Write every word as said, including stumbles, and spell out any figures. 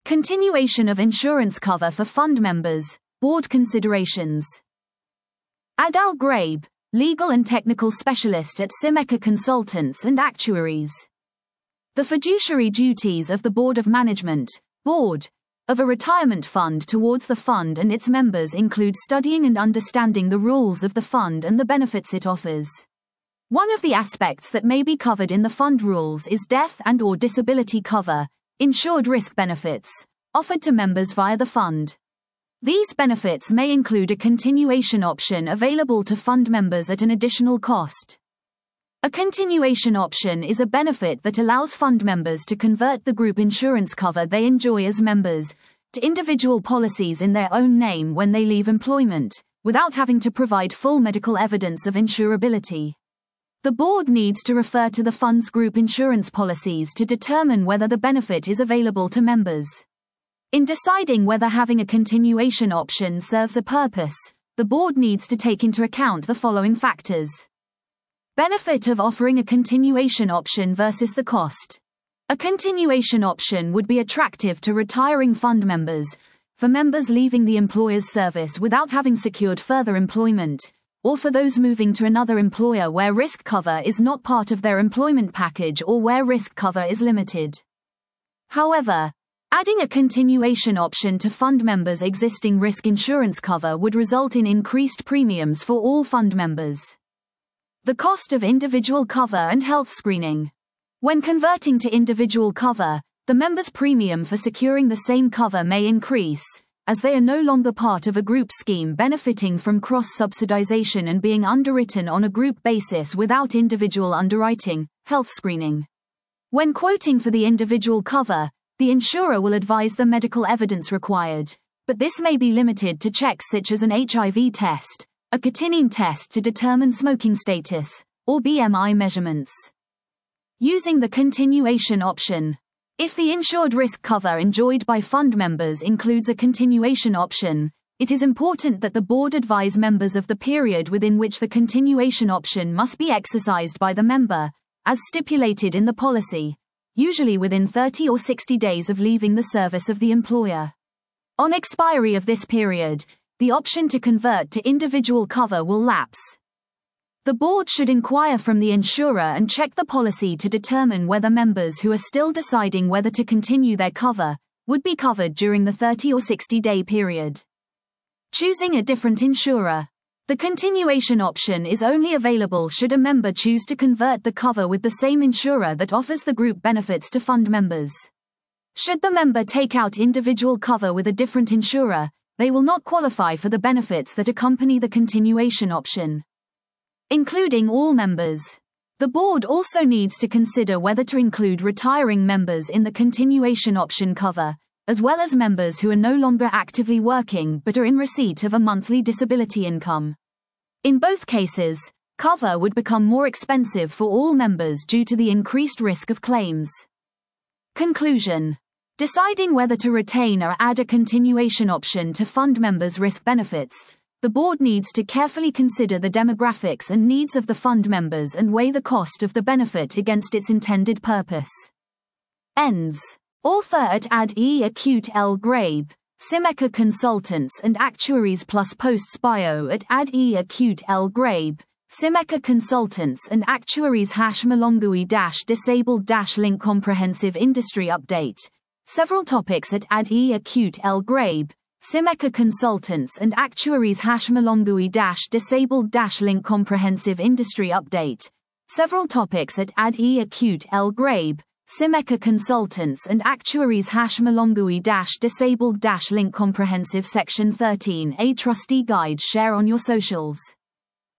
Continuation of insurance cover for fund members, board considerations. Adal Graib, legal and technical specialist at Simeca Consultants and Actuaries. The fiduciary duties of the Board of Management, board, of a retirement fund towards the fund and its members include studying and understanding the rules of the fund and the benefits it offers. One of the aspects that may be covered in the fund rules is death and or disability cover, insured risk benefits, offered to members via the fund. These benefits may include a continuation option available to fund members at an additional cost. A continuation option is a benefit that allows fund members to convert the group insurance cover they enjoy as members to individual policies in their own name when they leave employment, without having to provide full medical evidence of insurability. The board needs to refer to the fund's group insurance policies to determine whether the benefit is available to members. In deciding whether having a continuation option serves a purpose, the board needs to take into account the following factors. Benefit of offering a continuation option versus the cost. A continuation option would be attractive to retiring fund members, for members leaving the employer's service without having secured further employment, or for those moving to another employer where risk cover is not part of their employment package or where risk cover is limited. However, adding a continuation option to fund members' existing risk insurance cover would result in increased premiums for all fund members. The cost of individual cover and health screening. When converting to individual cover, the member's premium for securing the same cover may increase, as they are no longer part of a group scheme benefiting from cross-subsidization and being underwritten on a group basis without individual underwriting, health screening. When quoting for the individual cover, the insurer will advise the medical evidence required, but this may be limited to checks such as an H I V test, a creatinine test to determine smoking status, or B M I measurements. Using the continuation option. If the insured risk cover enjoyed by fund members includes a continuation option, it is important that the board advise members of the period within which the continuation option must be exercised by the member, as stipulated in the policy, usually within thirty or sixty days of leaving the service of the employer. On expiry of this period, the option to convert to individual cover will lapse. The board should inquire from the insurer and check the policy to determine whether members who are still deciding whether to continue their cover would be covered during the thirty or sixty day period. Choosing a different insurer. The continuation option is only available should a member choose to convert the cover with the same insurer that offers the group benefits to fund members. Should the member take out individual cover with a different insurer, they will not qualify for the benefits that accompany the continuation option. Including all members. The board also needs to consider whether to include retiring members in the continuation option cover, as well as members who are no longer actively working but are in receipt of a monthly disability income. In both cases, cover would become more expensive for all members due to the increased risk of claims. Conclusion. Deciding whether to retain or add a continuation option to fund members' risk benefits, the board needs to carefully consider the demographics and needs of the fund members and weigh the cost of the benefit against its intended purpose. Ends. Author at Ad E. Acute L. Graib, Simeca Consultants and Actuaries plus posts bio at Ad E. Acute L. Graib, Simeca Consultants and Actuaries hash Malongui dash disabled dash link comprehensive industry update. Several topics at Ad E. Acute L. Graib, Simeca Consultants and Actuaries hash Malongui dash disabled dash link comprehensive industry update. Several topics at Ad E. Acute L. Graib, Simeca Consultants and Actuaries hash Malongui dash disabled dash link comprehensive section thirteen A trustee guide share on your socials.